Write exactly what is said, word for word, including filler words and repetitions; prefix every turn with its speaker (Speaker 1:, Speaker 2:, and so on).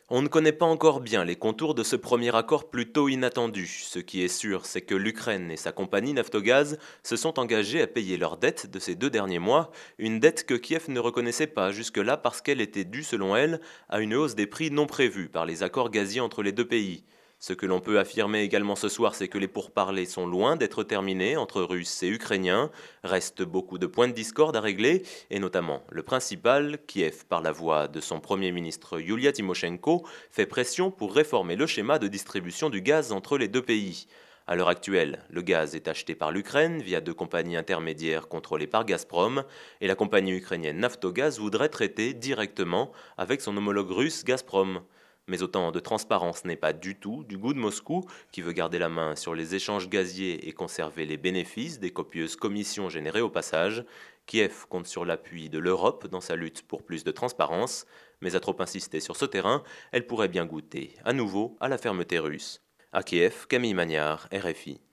Speaker 1: On ne connaît pas encore bien les contours de ce premier accord plutôt inattendu. Ce qui est sûr, c'est que l'Ukraine et sa compagnie Naftogaz se sont engagés à payer leur dette de ces deux derniers mois, une dette que Kiev ne reconnaissait pas jusque-là parce qu'elle était due, selon elle, à une hausse des prix non prévue par les accords gaziers entre les deux pays. Ce que l'on peut affirmer également ce soir, c'est que les pourparlers sont loin d'être terminés entre Russes et Ukrainiens. Reste beaucoup de points de discorde à régler, et notamment le principal, Kiev, par la voix de son Premier ministre Yulia Tymoshenko, fait pression pour réformer le schéma de distribution du gaz entre les deux pays. À l'heure actuelle, le gaz est acheté par l'Ukraine via deux compagnies intermédiaires contrôlées par Gazprom, et la compagnie ukrainienne Naftogaz voudrait traiter directement avec son homologue russe Gazprom. Mais autant de transparence n'est pas du tout du goût de Moscou, qui veut garder la main sur les échanges gaziers et conserver les bénéfices des copieuses commissions générées au passage. Kiev compte sur l'appui de l'Europe dans sa lutte pour plus de transparence, mais à trop insister sur ce terrain, elle pourrait bien goûter à nouveau à la fermeté russe. À Kiev, Camille Magnard, R F I.